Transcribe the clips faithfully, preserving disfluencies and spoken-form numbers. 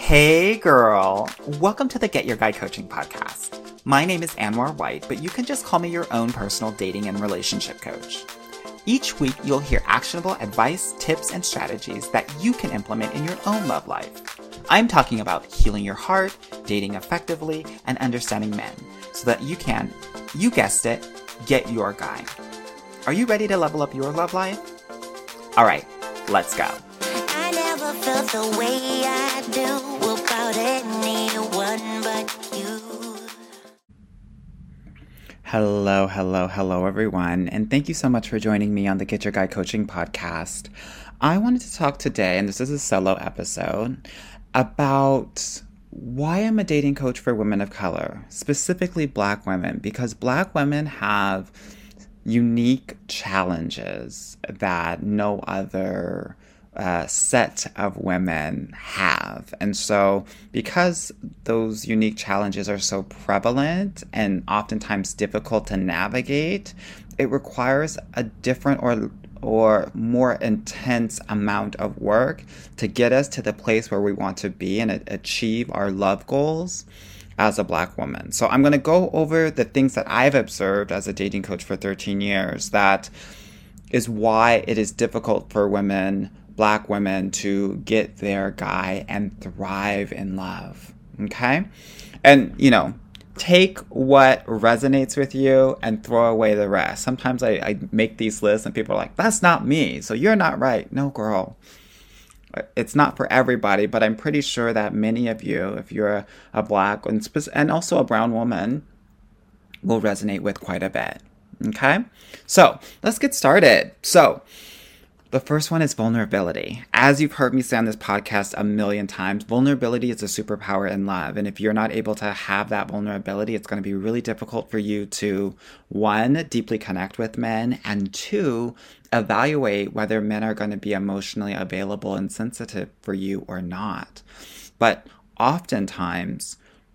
Hey girl, welcome to the Get Your Guy Coaching podcast. My name is Anwar White, but you can just call me your own personal dating and relationship coach. Each week, you'll hear actionable advice, tips, and strategies that you can implement in your own love life. I'm talking about healing your heart, dating effectively, and understanding men so that you can, you guessed it, get your guy. Are you ready to level up your love life? All right, let's go. I never felt the way I do about anyone but you. Hello, hello, hello, everyone, and thank you so much for joining me on the Get Your Guy Coaching podcast. I wanted to talk today, and this is a solo episode, about why I'm a dating coach for women of color, specifically Black women, because Black women have unique challenges that no other uh, set of women have. And so because those unique challenges are so prevalent and oftentimes difficult to navigate, it requires a different or or more intense amount of work to get us to the place where we want to be and achieve our love goals as a Black woman. So I'm going to go over the things that I've observed as a dating coach for thirteen years that is why it is difficult for women, Black women, to get their guy and thrive in love. Okay? And, you know, take what resonates with you and throw away the rest. Sometimes I, I make these lists and people are like, that's not me, so you're not right. No, girl. It's not for everybody, but I'm pretty sure that many of you, if you're a, a Black and, and also a brown woman, will resonate with quite a bit. Okay? So let's get started. So the first one is vulnerability. As you've heard me say on this podcast a million times, vulnerability is a superpower in love. And if you're not able to have that vulnerability, it's going to be really difficult for you to, one, deeply connect with men, and two, evaluate whether men are going to be emotionally available and sensitive for you or not. But oftentimes,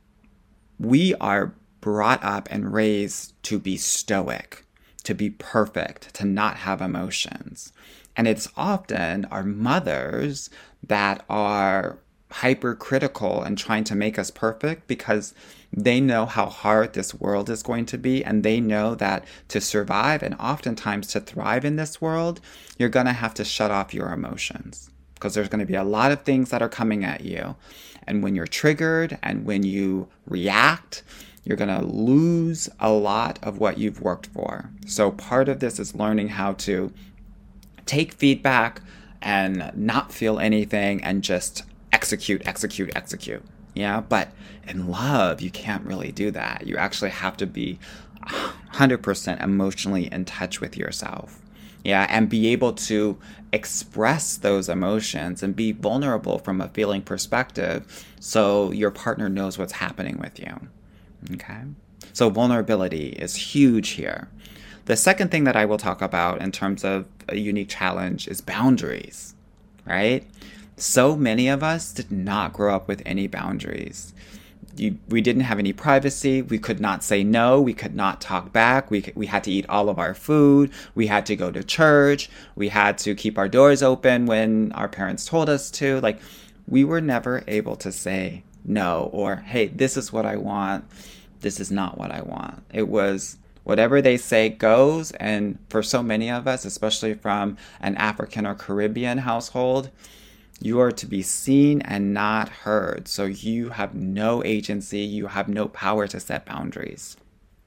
we are brought up and raised to be stoic, to be perfect, to not have emotions. And it's often our mothers that are hypercritical and trying to make us perfect because they know how hard this world is going to be, and they know that to survive and oftentimes to thrive in this world, you're going to have to shut off your emotions because there's going to be a lot of things that are coming at you. And when you're triggered and when you react, you're going to lose a lot of what you've worked for. So part of this is learning how to take feedback and not feel anything and just execute, execute, execute. Yeah, but in love, you can't really do that. You actually have to be one hundred percent emotionally in touch with yourself. Yeah, and be able to express those emotions and be vulnerable from a feeling perspective so your partner knows what's happening with you. Okay? So vulnerability is huge here. The second thing that I will talk about in terms of a unique challenge is boundaries, right? So many of us did not grow up with any boundaries. You, we didn't have any privacy. We could not say no. We could not talk back. We, we had to eat all of our food. We had to go to church. We had to keep our doors open when our parents told us to. Like, we were never able to say no or, hey, this is what I want. This is not what I want. It was whatever they say goes, and for so many of us, especially from an African or Caribbean household, you are to be seen and not heard. So you have no agency, you have no power to set boundaries.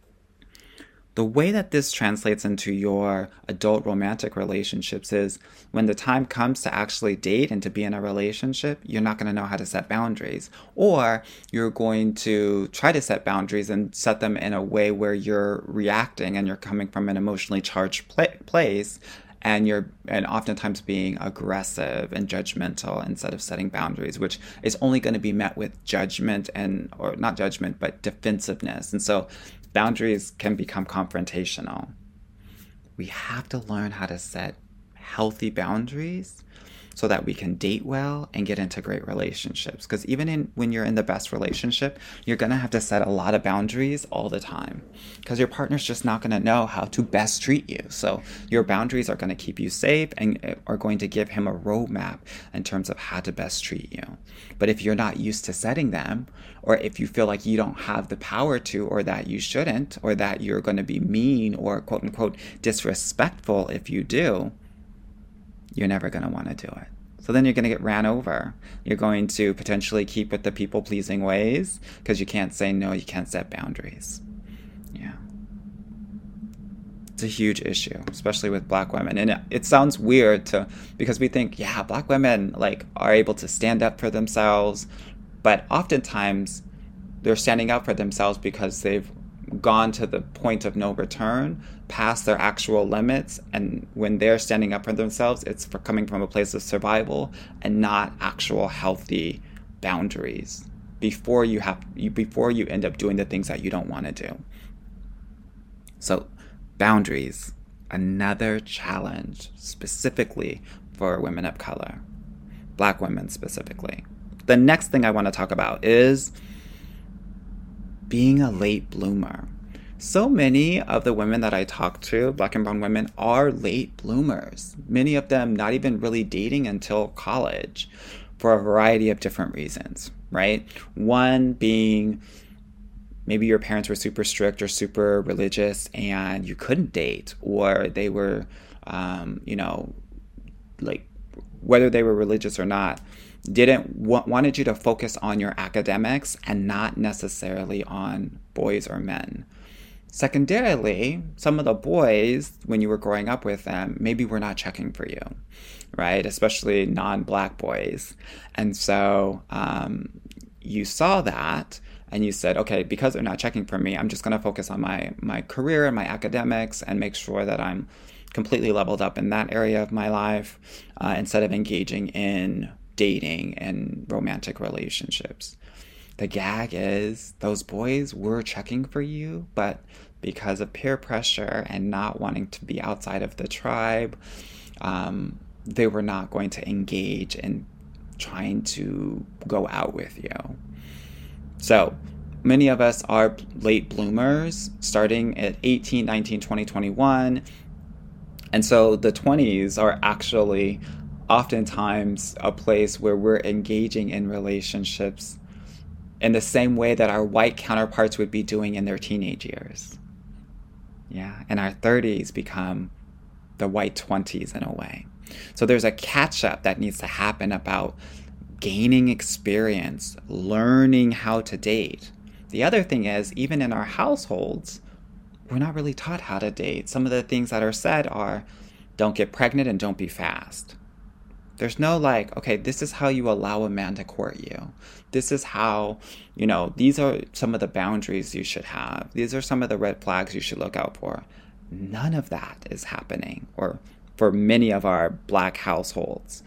The way that this translates into your adult romantic relationships is when the time comes to actually date and to be in a relationship, you're not going to know how to set boundaries. Or you're going to try to set boundaries and set them in a way where you're reacting and you're coming from an emotionally charged pla- place and you're and oftentimes being aggressive and judgmental instead of setting boundaries, which is only going to be met with judgment and, or not judgment, but defensiveness. And so boundaries can become confrontational. We have to learn how to set healthy boundaries so that we can date well and get into great relationships. Because even in when you're in the best relationship, you're going to have to set a lot of boundaries all the time, because your partner's just not going to know how to best treat you. So your boundaries are going to keep you safe and are going to give him a roadmap in terms of how to best treat you. But if you're not used to setting them, or if you feel like you don't have the power to, or that you shouldn't, or that you're going to be mean or quote unquote disrespectful if you do, you're never going to want to do it. So then you're going to get ran over. You're going to potentially keep with the people-pleasing ways because you can't say no, you can't set boundaries. Yeah. It's a huge issue, especially with Black women. And it, it sounds weird to, because we think, yeah, Black women like are able to stand up for themselves, but oftentimes they're standing up for themselves because they've gone to the point of no return, past their actual limits, and when they're standing up for themselves, it's for coming from a place of survival and not actual healthy boundaries before you have you before you end up doing the things that you don't want to do. So boundaries, another challenge specifically for women of color, Black women specifically. The next thing I want to talk about is being a late bloomer. So many of the women that I talk to, Black and brown women, are late bloomers. Many of them not even really dating until college for a variety of different reasons, right? One being maybe your parents were super strict or super religious and you couldn't date, or they were, um, you know, like whether they were religious or not, didn't w- wanted you to focus on your academics and not necessarily on boys or men. Secondarily, some of the boys, when you were growing up with them, maybe were not checking for you, right? Especially non-Black boys. And so um, you saw that and you said, okay, because they're not checking for me, I'm just going to focus on my, my career and my academics and make sure that I'm completely leveled up in that area of my life uh, instead of engaging in dating and romantic relationships. The gag is those boys were checking for you, but because of peer pressure and not wanting to be outside of the tribe, um, they were not going to engage in trying to go out with you. So many of us are late bloomers starting at eighteen, nineteen, twenty, twenty-one. And so the twenties are actually oftentimes a place where we're engaging in relationships in the same way that our white counterparts would be doing in their teenage years. Yeah, and our thirties become the white twenties in a way. So there's a catch-up that needs to happen about gaining experience, learning how to date. The other thing is, even in our households, we're not really taught how to date. Some of the things that are said are, don't get pregnant and don't be fast. There's no like, okay, this is how you allow a man to court you. This is how, you know, these are some of the boundaries you should have. These are some of the red flags you should look out for. None of that is happening, or for many of our Black households.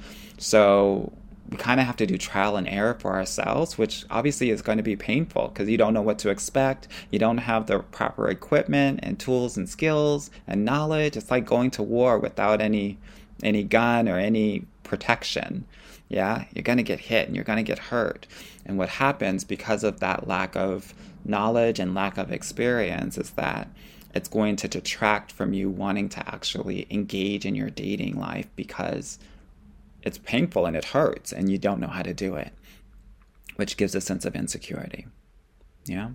So we kind of have to do trial and error for ourselves, which obviously is going to be painful because you don't know what to expect. You don't have the proper equipment and tools and skills and knowledge. It's like going to war without any any gun or any protection. Yeah, you're going to get hit and you're going to get hurt. And what happens because of that lack of knowledge and lack of experience is that it's going to detract from you wanting to actually engage in your dating life because it's painful and it hurts and you don't know how to do it, which gives a sense of insecurity. Yeah.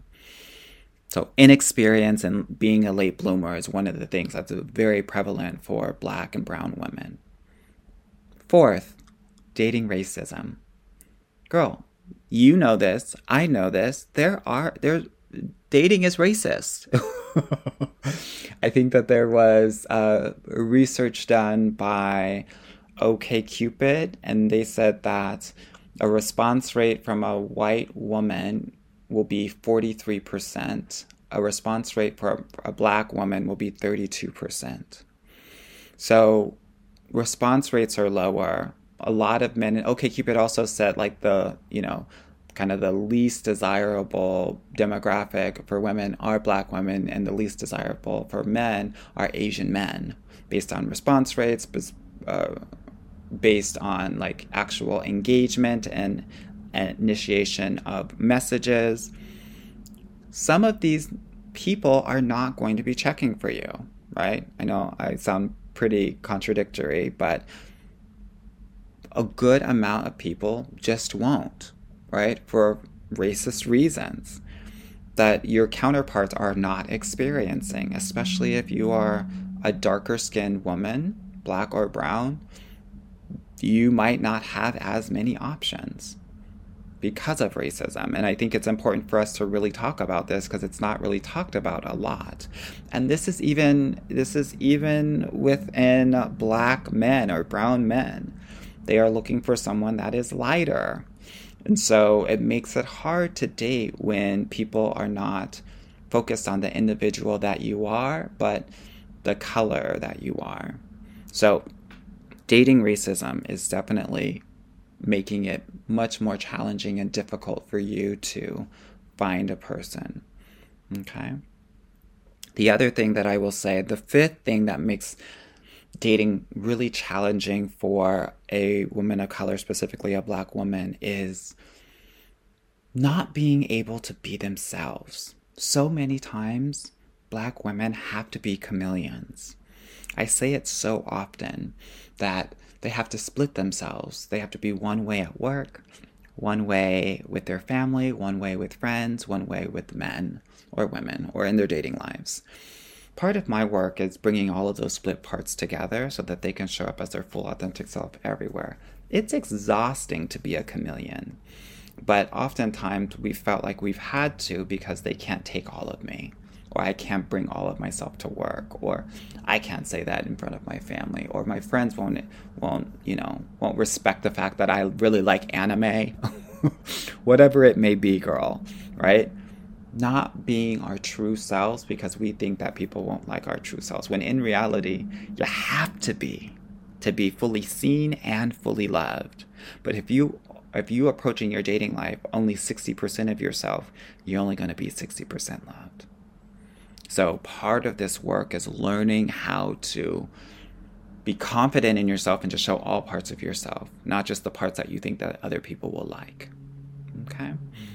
So inexperience and being a late bloomer is one of the things that's very prevalent for Black and brown women. Fourth, dating racism. Girl, you know this. I know this. There are, there, dating is racist. I think that there was uh, research done by OkCupid, and they said that a response rate from a white woman will be forty-three percent. A response rate for a Black woman will be thirty-two percent. So response rates are lower. A lot of men, and OkCupid also said like the, you know, kind of the least desirable demographic for women are Black women, and the least desirable for men are Asian men, based on response rates, uh, based on like actual engagement and, and initiation of messages, some of these people are not going to be checking for you, right? I know I sound pretty contradictory, but a good amount of people just won't, right? For racist reasons that your counterparts are not experiencing, especially if you are a darker skinned woman, black or brown, you might not have as many options because of racism. And I think it's important for us to really talk about this because it's not really talked about a lot. And this is even this is even within black men or brown men. They are looking for someone that is lighter. And so it makes it hard to date when people are not focused on the individual that you are, but the color that you are. So dating racism is definitely making it much more challenging and difficult for you to find a person. Okay? The other thing that I will say, the fifth thing that makes dating really challenging for a woman of color, specifically a black woman, is not being able to be themselves. So many times, black women have to be chameleons. I say it so often that they have to split themselves. They have to be one way at work, one way with their family, one way with friends, one way with men or women or in their dating lives. Part of my work is bringing all of those split parts together so that they can show up as their full authentic self everywhere. It's exhausting to be a chameleon, but oftentimes we felt like we've had to because they can't take all of me, or I can't bring all of myself to work, or I can't say that in front of my family, or my friends won't, won't, you know, won't respect the fact that I really like anime, whatever it may be, girl, right? Not being our true selves because we think that people won't like our true selves, when in reality, you have to be, to be fully seen and fully loved. But if you if you approaching your dating life only sixty percent of yourself, you're only going to be sixty percent loved. So part of this work is learning how to be confident in yourself and to show all parts of yourself, not just the parts that you think that other people will like. Okay?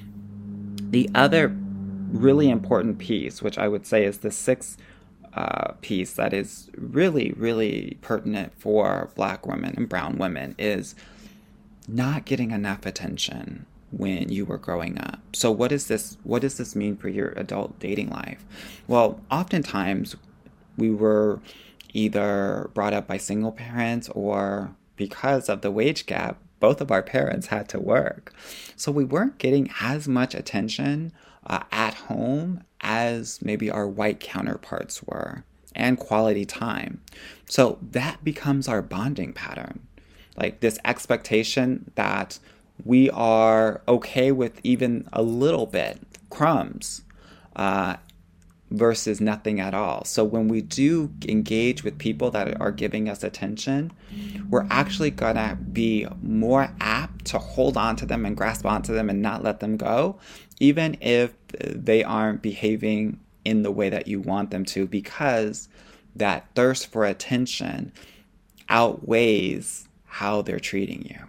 The other really important piece, which I would say is the sixth uh, piece that is really, really pertinent for black women and brown women, is not getting enough attention when you were growing up. So what is this, what does this mean for your adult dating life? Well, oftentimes we were either brought up by single parents, or because of the wage gap, both of our parents had to work. So we weren't getting as much attention uh, at home as maybe our white counterparts were, and quality time. So that becomes our bonding pattern. Like this expectation that we are okay with even a little bit, crumbs, uh, versus nothing at all. So when we do engage with people that are giving us attention, we're actually gonna be more apt to hold on to them and grasp onto them and not let them go, even if they aren't behaving in the way that you want them to, because that thirst for attention outweighs how they're treating you.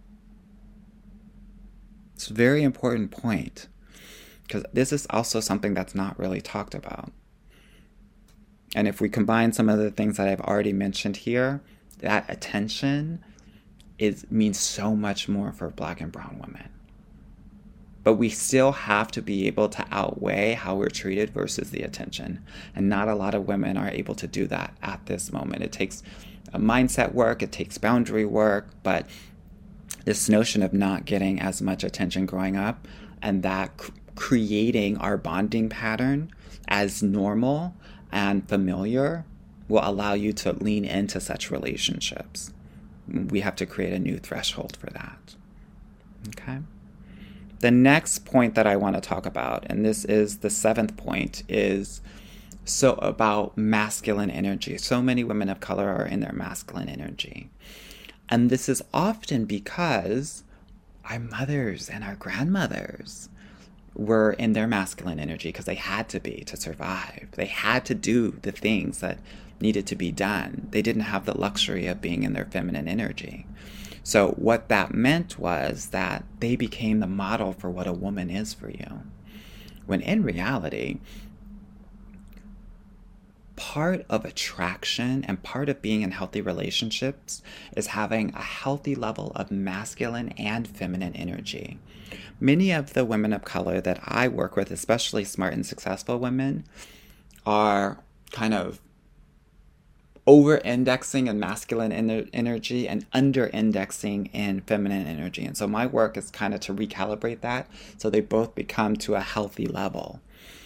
It's a very important point, because this is also something that's not really talked about. And if we combine some of the things that I've already mentioned here, that attention is means so much more for black and brown women. But we still have to be able to outweigh how we're treated versus the attention. And not a lot of women are able to do that at this moment. It takes a mindset work, it takes boundary work, but this notion of not getting as much attention growing up, and that cr- creating our bonding pattern as normal and familiar will allow you to lean into such relationships. We have to create a new threshold for that. Okay? The next point that I want to talk about, and this is the seventh point, is so about masculine energy. So many women of color are in their masculine energy. And this is often because our mothers and our grandmothers were in their masculine energy because they had to be to survive. They had to do the things that needed to be done. They didn't have the luxury of being in their feminine energy. So what that meant was that they became the model for what a woman is for you. When in reality, part of attraction and part of being in healthy relationships is having a healthy level of masculine and feminine energy. Many of the women of color that I work with, especially smart and successful women, are kind of over-indexing in masculine ener- energy and under-indexing in feminine energy. And so my work is kind of to recalibrate that so they both become to a healthy level.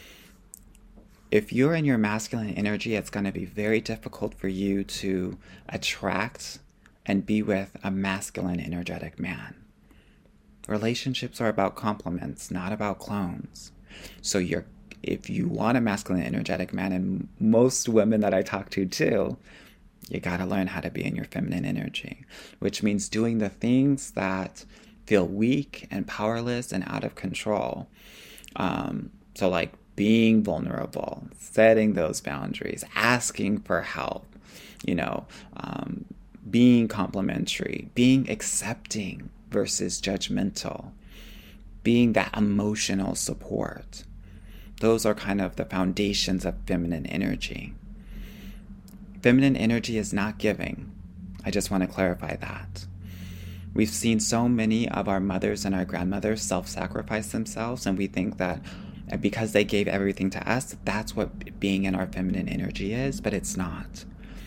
If you're in your masculine energy, it's going to be very difficult for you to attract and be with a masculine, energetic man. Relationships are about complements, not about clones. So you're, if you want a masculine, energetic man, and most women that I talk to too, you got to learn how to be in your feminine energy, which means doing the things that feel weak and powerless and out of control. Um, so like being vulnerable, setting those boundaries, asking for help, you know, um, being complimentary, being accepting versus judgmental, being that emotional support. Those are kind of the foundations of feminine energy. Feminine energy is not giving. I just want to clarify that. We've seen so many of our mothers and our grandmothers self-sacrifice themselves, and we think that because they gave everything to us, that's what being in our feminine energy is, but it's not.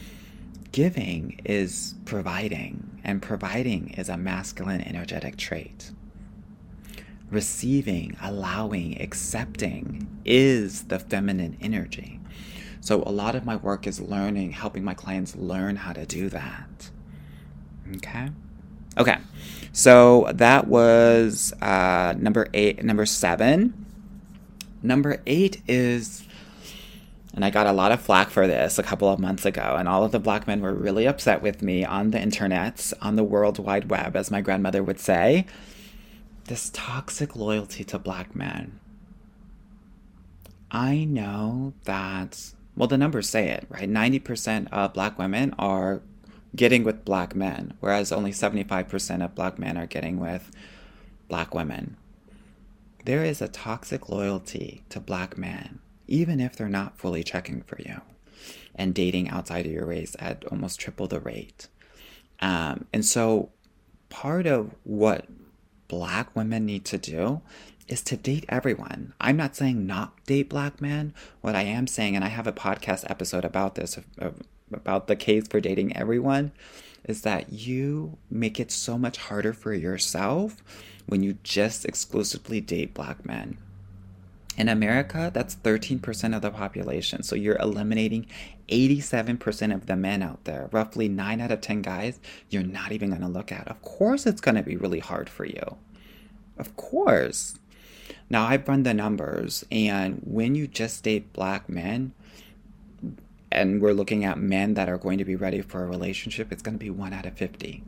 Giving is providing, and providing is a masculine energetic trait. Receiving, allowing, accepting is the feminine energy. So a lot of my work is learning, helping my clients learn how to do that. Okay? Okay. So that was uh, number eight, number seven. Number eight is, and I got a lot of flack for this a couple of months ago, and all of the black men were really upset with me on the internet, on the World Wide Web, as my grandmother would say, this toxic loyalty to black men. I know that, well, the numbers say it, right? ninety percent of black women are getting with black men, whereas only seventy-five percent of black men are getting with black women. There is a toxic loyalty to black men, even if they're not fully checking for you and dating outside of your race at almost triple the rate. Um, and so part of what black women need to do is to date everyone. I'm not saying not date black men. What I am saying, and I have a podcast episode about this, about the case for dating everyone, is that you make it so much harder for yourself when you just exclusively date black men. In America, that's thirteen percent of the population. So you're eliminating eighty-seven percent of the men out there. Roughly nine out of ten guys you're not even going to look at. Of course it's going to be really hard for you. Of course. Now, I've run the numbers, and when you just date black men, and we're looking at men that are going to be ready for a relationship, it's going to be one out of fifty.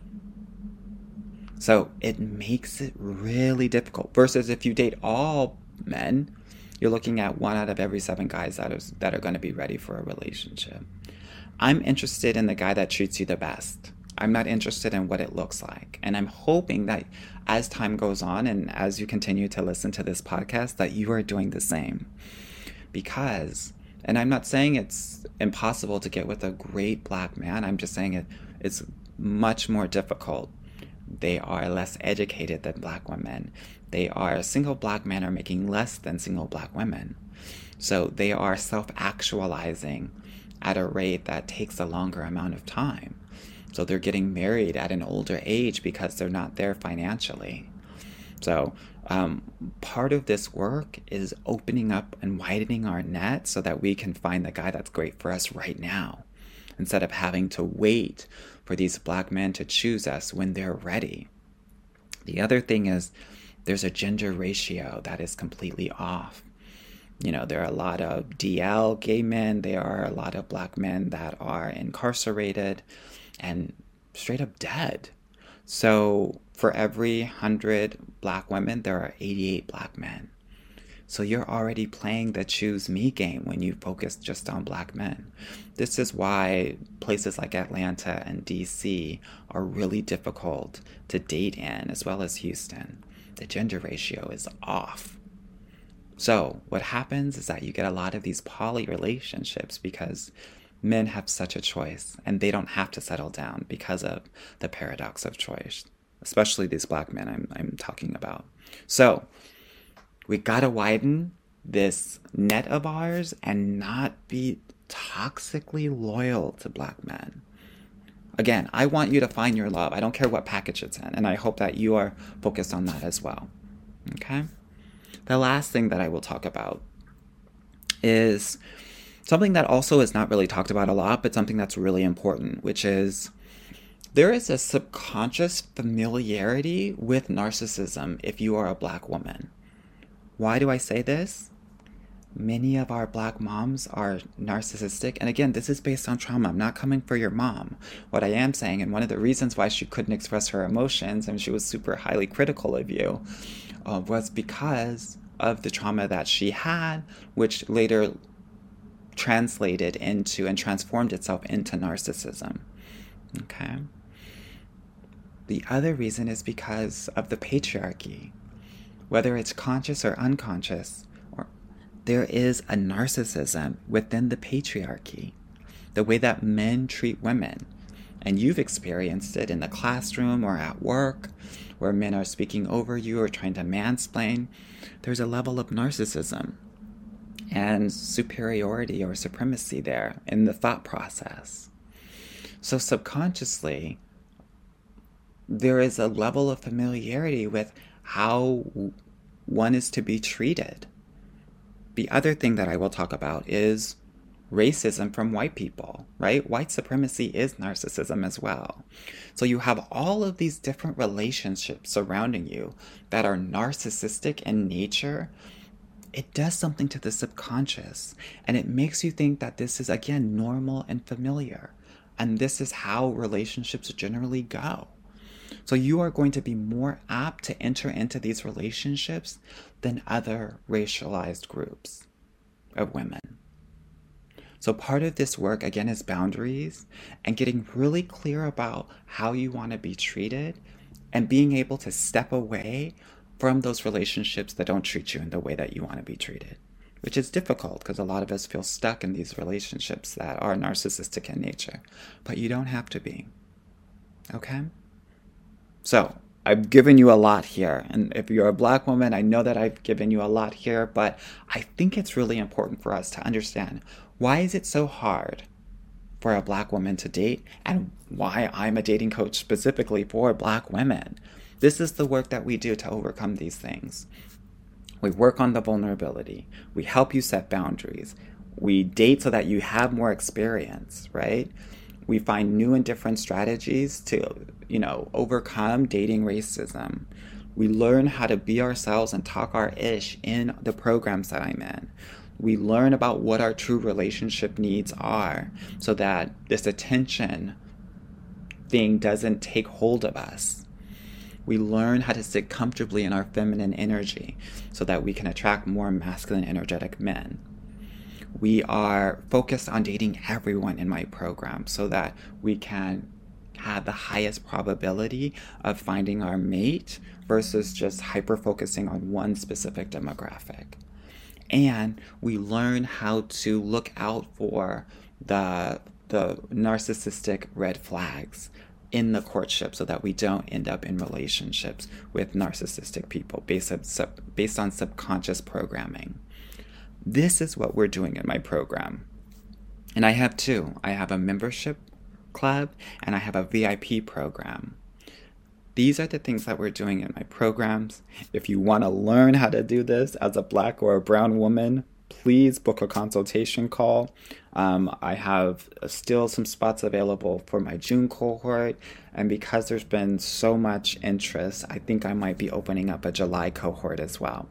So it makes it really difficult. Versus if you date all men, you're looking at one out of every seven guys that is that are going to be ready for a relationship. I'm interested in the guy that treats you the best. I'm not interested in what it looks like. And I'm hoping that as time goes on and as you continue to listen to this podcast, that you are doing the same. Because, and I'm not saying it's impossible to get with a great black man. I'm just saying it, it's much more difficult. They are less educated than black women. They are, single black men are making less than single black women. So they are self-actualizing at a rate that takes a longer amount of time. So they're getting married at an older age because they're not there financially. So um, part of this work is opening up and widening our net so that we can find the guy that's great for us right now, instead of having to wait for these black men to choose us when they're ready. The other thing is there's a gender ratio that is completely off. You know, there are a lot of D L gay men. There are a lot of black men that are incarcerated and straight up dead. So for every one hundred black women, there are eighty-eight black men. So you're already playing the choose me game when you focus just on black men. This is why places like Atlanta and D C are really difficult to date in, as well as Houston. The gender ratio is off. So what happens is that you get a lot of these poly relationships because men have such a choice and they don't have to settle down because of the paradox of choice, especially these black men I'm, I'm talking about. So we gotta widen this net of ours and not be toxically loyal to black men. Again, I want you to find your love. I don't care what package it's in, and I hope that you are focused on that as well. Okay? The last thing that I will talk about is something that also is not really talked about a lot, but something that's really important, which is there is a subconscious familiarity with narcissism if you are a black woman. Why do I say this? Many of our black moms are narcissistic. And again, this is based on trauma. I'm not coming for your mom. What I am saying, and one of the reasons why she couldn't express her emotions and she was super highly critical of you, uh, was because of the trauma that she had, which later translated into and transformed itself into narcissism. Okay? The other reason is because of the patriarchy. Whether it's conscious or unconscious, or there is a narcissism within the patriarchy. The way that men treat women. And you've experienced it in the classroom or at work, where men are speaking over you or trying to mansplain. There's a level of narcissism and superiority or supremacy there in the thought process. So subconsciously, there is a level of familiarity with how one is to be treated. The other thing that I will talk about is racism from white people, right? White supremacy is narcissism as well. So you have all of these different relationships surrounding you that are narcissistic in nature. It does something to the subconscious, and it makes you think that this is, again, normal and familiar. And this is how relationships generally go. So you are going to be more apt to enter into these relationships than other racialized groups of women. So part of this work, again, is boundaries and getting really clear about how you want to be treated and being able to step away from those relationships that don't treat you in the way that you want to be treated, which is difficult because a lot of us feel stuck in these relationships that are narcissistic in nature, but you don't have to be. Okay? So I've given you a lot here. And if you're a black woman, I know that I've given you a lot here, but I think it's really important for us to understand, why is it so hard for a black woman to date, and why I'm a dating coach specifically for black women. This is the work that we do to overcome these things. We work on the vulnerability. We help you set boundaries. We date so that you have more experience, right? We find new and different strategies to, you know, overcome dating racism. We learn how to be ourselves and talk our ish in the programs that I'm in. We learn about what our true relationship needs are so that this attention thing doesn't take hold of us. We learn how to sit comfortably in our feminine energy so that we can attract more masculine, energetic men. We are focused on dating everyone in my program so that we can have the highest probability of finding our mate versus just hyper-focusing on one specific demographic. And we learn how to look out for the, the narcissistic red flags in the courtship so that we don't end up in relationships with narcissistic people based on, sub, based on subconscious programming. This is what we're doing in my program. And I have two. I have a membership club and I have a V I P program. These are the things that we're doing in my programs. If you want to learn how to do this as a black or a brown woman, please book a consultation call. Um, I have still some spots available for my June cohort. And because there's been so much interest, I think I might be opening up a July cohort as well.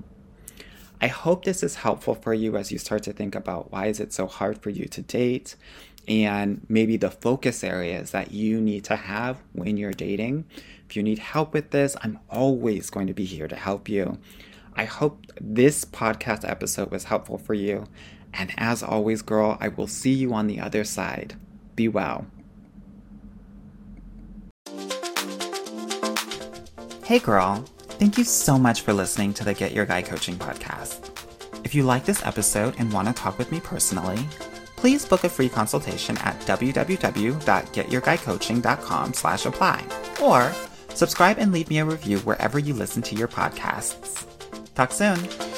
I hope this is helpful for you as you start to think about why is it so hard for you to date, and maybe the focus areas that you need to have when you're dating. If you need help with this, I'm always going to be here to help you. I hope this podcast episode was helpful for you. And as always, girl, I will see you on the other side. Be well. Hey girl, thank you so much for listening to the Get Your Guy Coaching podcast. If you like this episode and want to talk with me personally, please book a free consultation at www.getyourguycoaching.com slash apply or subscribe and leave me a review wherever you listen to your podcasts. Talk soon.